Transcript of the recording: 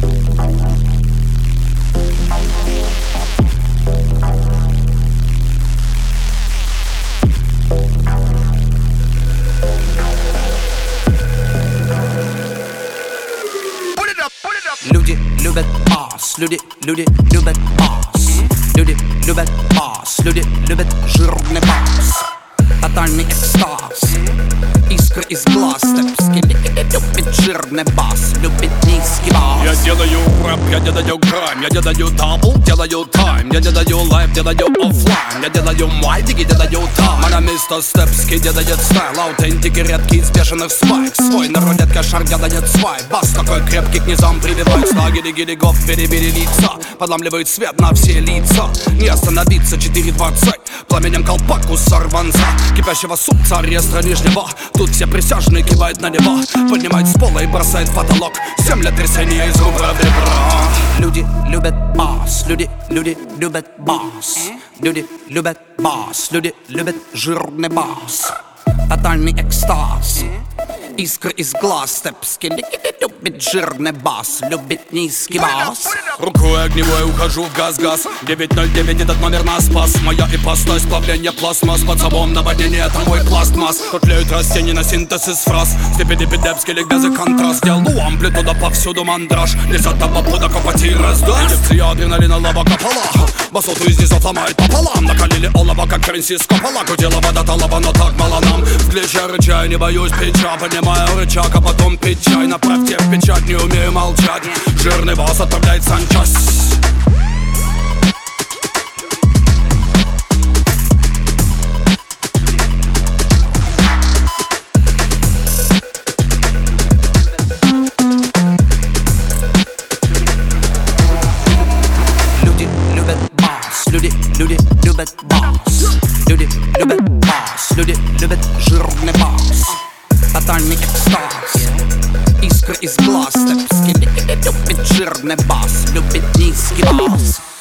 Люди любят бас, люди любят бас, люди любят бас, люди любят жирный бас, тотальный экстаз, искры из глаз, степские любит жирный бас, любит низкий бас. Я делаю рэп, я делаю грайм, я делаю дабл, делаю тайм, я делаю лайв, делаю оффлайн, я делаю мальдики, делаю там. Она место степский делает стайл, аутентики редкие из бешеных спайк. Свой народят кошар делает свай, бас такой крепкий к низам прививает слаги, гиригов, перебери лица, подламливает свет на все лица. Не остановиться, 4:20, пламенем колпаку сорванца, кипящего супца, ареста нижнего. Тут все присяжные кивают на него, поднимает с пола и бросает в потолок. Землетрясение из рубра в ребра. Люди любят бас, люди любят бас, люди любят бас, люди любят жирный бас, тотальный экстаз, искры из глаз, степский любит жирный бас, любит низкий бас. Рукой огневой ухожу в газ-газ, 909 этот номер нас спас. Моя ипостась, плавление пластмасс, под собом наводнение, это мой пластмасс. Тут леют растения на синтезис фраз, степи-депи-депский ликбез и контраст. Делаю амплитуда, повсюду мандраж, нельзя табапуда копать и раздаст. Инъекция адреналина, лава капала, басоту из низов ломает пополам. Накалили олово, как кренси с копола, гудела вода талова, но так мало нам. В клеща рычай, не боюсь печа, поднимаю рычаг, а потом пить чай. Направьте в печать, не умею молчать, жирный бас отправляет санчасть. Люди любят бас, люди любят бас, люди любят бас, люди любят жирный бас, тотальный экстаз, искры из глаз, степский любит жирный бас, любит низкий бас.